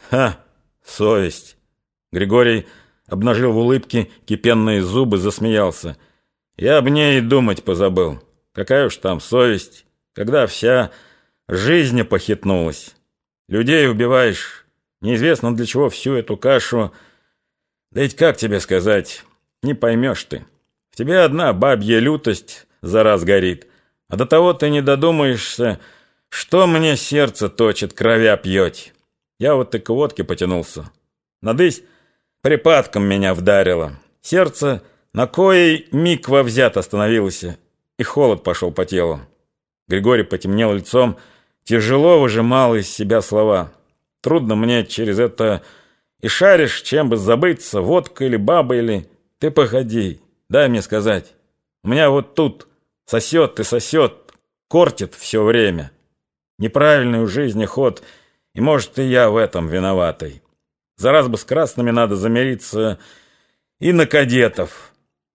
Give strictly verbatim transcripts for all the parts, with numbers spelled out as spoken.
Ха, совесть. Григорий обнажил в улыбке кипенные зубы, засмеялся. Я об ней и думать позабыл. Какая уж там совесть, когда вся жизнь похитнулась. Людей убиваешь, неизвестно для чего всю эту кашу. Да ведь как тебе сказать, не поймешь ты. В тебе одна бабья лютость за раз горит, а до того ты не додумаешься, что мне сердце точит, кровя пьете. Я вот и к водке потянулся. Надысь припадком меня вдарило. Сердце на коей миг во взят остановилось, и холод пошел по телу. Григорий потемнел лицом, тяжело выжимал из себя слова. Трудно мне через это и шаришь, чем бы забыться, водка или баба, или... Ты погоди, дай мне сказать. У меня вот тут сосет и сосет, кортит все время. Неправильный у жизни ход, и, может, и я в этом виноватый. За раз бы с красными надо замириться и на кадетов.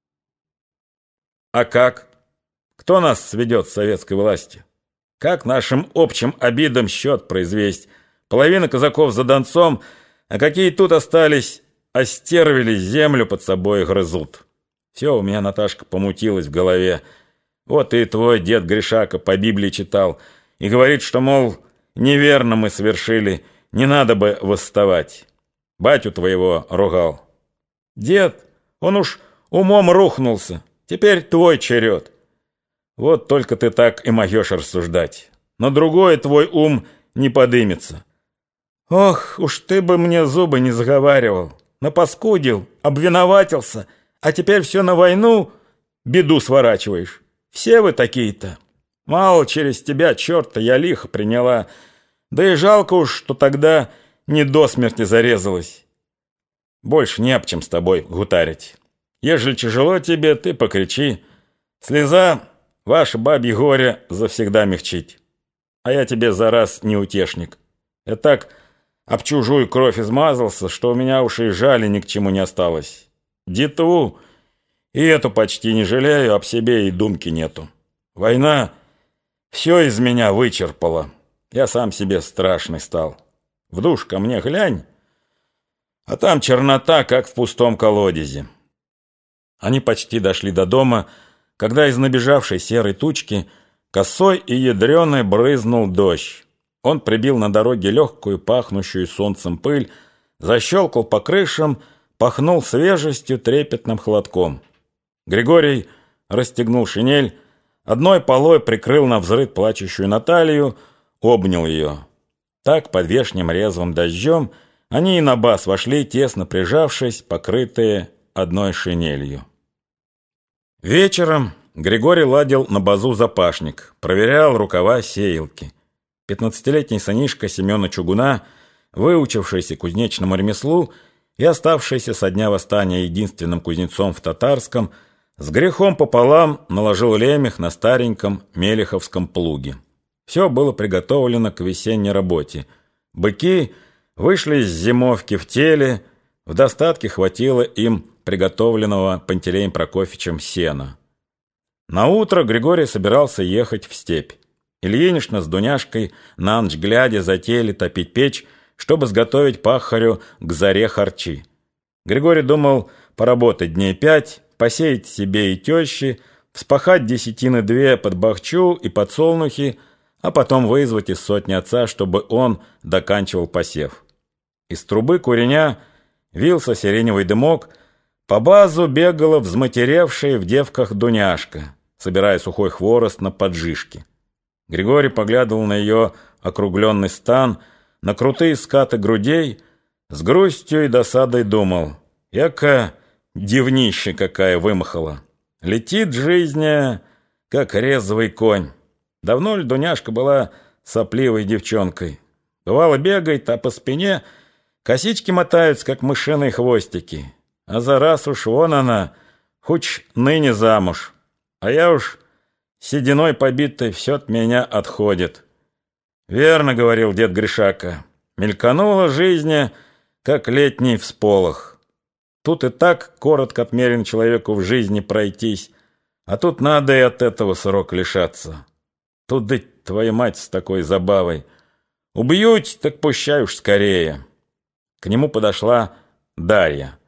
А как? Кто нас сведет с советской властью? Как нашим общим обидам счет произвести? Половина казаков за Донцом, а какие тут остались, остервились, землю под собой грызут. Все у меня, Наташка, помутилось в голове. Вот и твой дед Гришака по Библии читал и говорит, что, мол, неверно мы совершили, не надо бы восставать. Батю твоего ругал. Дед, он уж умом рухнулся, теперь твой черед. Вот только ты так и могешь рассуждать. На другой твой ум не подымется. Ох, уж ты бы мне зубы не заговаривал. Напаскудил, обвиноватился, а теперь все на войну беду сворачиваешь. Все вы такие-то. Мало через тебя, черта, я лихо приняла. Да и жалко уж, что тогда не до смерти зарезалась. Больше не об чем с тобой гутарить. Ежели тяжело тебе, ты покричи. Слеза ваше бабье горе завсегда мягчить. А я тебе за раз не утешник. Я так об чужую кровь измазался, что у меня уж и жали ни к чему не осталось. Детву и эту почти не жалею, об себе и думки нету. Война все из меня вычерпала. Я сам себе страшный стал. В душ ко мне глянь, а там чернота, как в пустом колодезе. Они почти дошли до дома, когда из набежавшей серой тучки косой и ядреной брызнул дождь. Он прибил на дороге легкую, пахнущую солнцем пыль, защелкал по крышам, пахнул свежестью, трепетным холодком. Григорий расстегнул шинель, одной полой прикрыл навзрыд плачущую Наталью, обнял ее. Так, под вешним резвым дождем, они и на бас вошли, тесно прижавшись, покрытые одной шинелью. Вечером Григорий ладил на базу запашник, проверял рукава сеялки. Пятнадцатилетний сынишка Семена Чугуна, выучившийся кузнечному ремеслу и оставшийся со дня восстания единственным кузнецом в Татарском, с грехом пополам наложил лемех на стареньком мелеховском плуге. Все было приготовлено к весенней работе. Быки вышли с зимовки в теле, в достатке хватило им приготовленного Пантелеем Прокофьевичем сена. Наутро Григорий собирался ехать в степь. Ильинична с Дуняшкой на ночь глядя затеяли топить печь, чтобы сготовить пахарю к заре харчи. Григорий думал поработать дней пять, посеять себе и тещи, вспахать десятины две под бахчу и подсолнухи, а потом вызвать из сотни отца, чтобы он доканчивал посев. Из трубы куреня вился сиреневый дымок, по базу бегала взматеревшая в девках Дуняшка, собирая сухой хворост на поджижке. Григорий поглядывал на ее округленный стан, на крутые скаты грудей, с грустью и досадой думал: эка девнище какая вымахала. Летит жизнь, как резвый конь. Давно ли Дуняшка была сопливой девчонкой? Бывало, бегает, а по спине косички мотаются, как мышиные хвостики. А за раз уж вон она, хоть ныне замуж. А я уж сединой побитой, все от меня отходит. Верно говорил дед Гришака. Мельканула жизнь, как летний всполох. Тут и так коротко отмерен человеку в жизни пройтись, а тут надо и от этого срок лишаться. Тут, да твою мать, с такой забавой. Убьют, так пущай уж скорее. К нему подошла Дарья.